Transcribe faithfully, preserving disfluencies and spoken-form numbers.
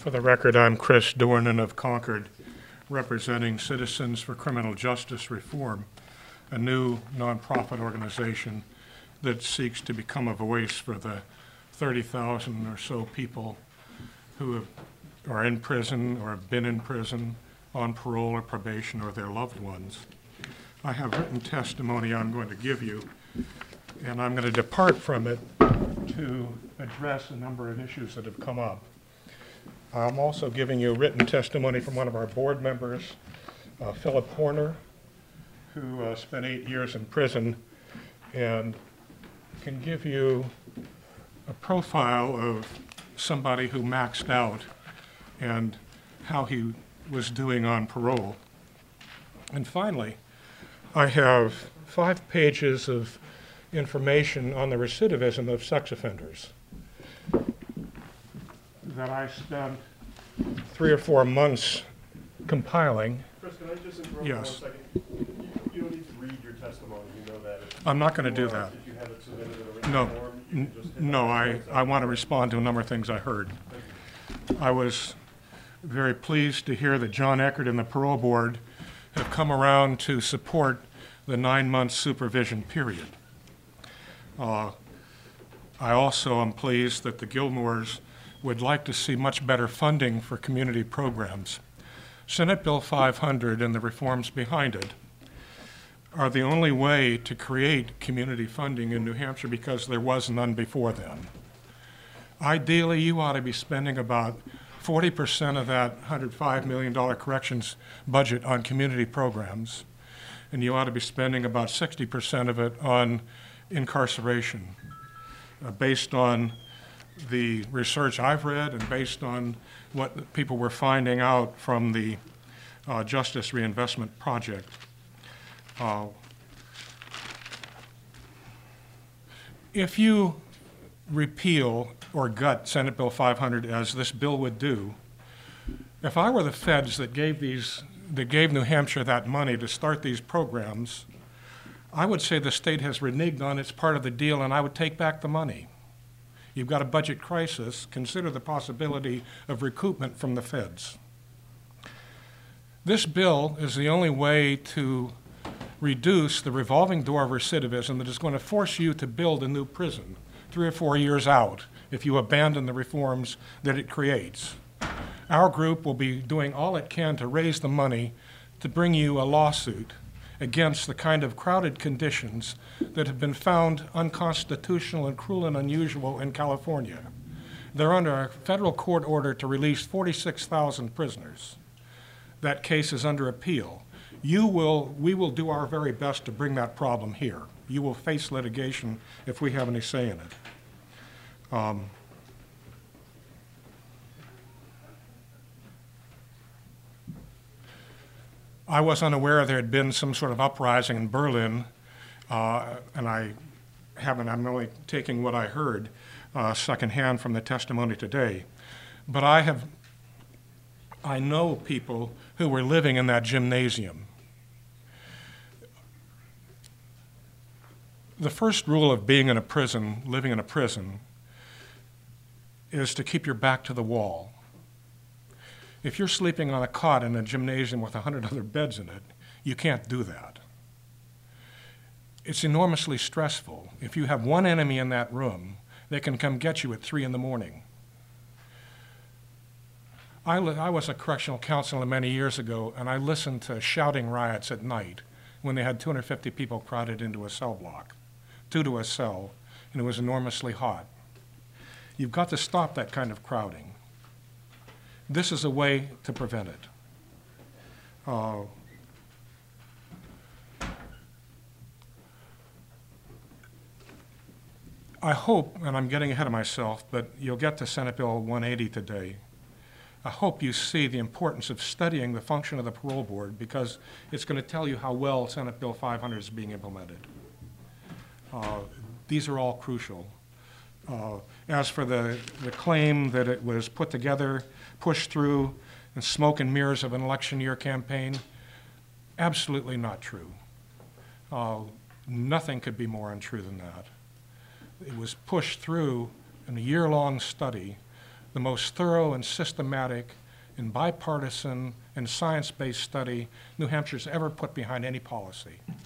For the record, I'm Chris Dornan of Concord, representing Citizens for Criminal Justice Reform, a new nonprofit organization that seeks to become a voice for the thirty thousand or so people who have, are in prison or have been in prison on parole or probation, or their loved ones. I have written testimony I'm going to give you, and I'm going to depart from it to address a number of issues that have come up. I'm also giving you written testimony from one of our board members, uh, Philip Horner, who uh, spent eight years in prison and can give you a profile of somebody who maxed out and how he was doing on parole. And finally, I have five pages of information on the recidivism of sex offenders that I spent three or four months compiling. Chris, can I just interrupt yes. for one second? You, you don't need to read your testimony. You know that. I'm not going to do that. If you have it submitted in a written No, form, you can just hit no, that. I, I want to respond to a number of things I heard. I was very pleased to hear that John Eckert and the Parole Board have come around to support the nine-month supervision period. Uh, I also am pleased that the Gilmores would like to see much better funding for community programs. Senate Bill five hundred and the reforms behind it are the only way to create community funding in New Hampshire, because there was none before then. Ideally, you ought to be spending about forty percent of that one hundred five million dollars corrections budget on community programs, and you ought to be spending about sixty percent of it on incarceration, uh, based on the research I've read and based on what people were finding out from the uh, Justice Reinvestment Project. Uh, if you repeal or gut Senate Bill five hundred, as this bill would do, if I were the feds that gave these, that gave New Hampshire that money to start these programs, I would say the state has reneged on its part of the deal, and I would take back the money. You've got a budget crisis. Consider the possibility of recoupment from the feds. This bill is the only way to reduce the revolving door of recidivism that is going to force you to build a new prison three or four years out if you abandon the reforms that it creates. Our group will be doing all it can to raise the money to bring you a lawsuit against the kind of crowded conditions that have been found unconstitutional and cruel and unusual in California. They're under a federal court order to release forty-six thousand prisoners. That case is under appeal. You will, we will do our very best to bring that problem here. You will face litigation if we have any say in it. Um, I was unaware there had been some sort of uprising in Berlin, uh, and I haven't, I'm only taking what I heard uh, secondhand from the testimony today. But I have, I know people who were living in that gymnasium. The first rule of being in a prison, living in a prison, is to keep your back to the wall. If you're sleeping on a cot in a gymnasium with a hundred other beds in it, you can't do that. It's enormously stressful. If you have one enemy in that room, they can come get you at three in the morning. I, li I was a correctional counselor many years ago, and I listened to shouting riots at night when they had two hundred fifty people crowded into a cell block, two to a cell, and it was enormously hot. You've got to stop that kind of crowding. This is a way to prevent it. Uh, I hope, and I'm getting ahead of myself, but you'll get to Senate Bill one eighty today. I hope you see the importance of studying the function of the parole board, because it's going to tell you how well Senate Bill five hundred is being implemented. Uh, these are all crucial. Uh, as for the, the claim that it was put together, pushed through, and smoke and mirrors of an election year campaign, absolutely not true. Uh, nothing could be more untrue than that. It was pushed through in a year-long study the most thorough and systematic and bipartisan and science-based study New Hampshire's ever put behind any policy.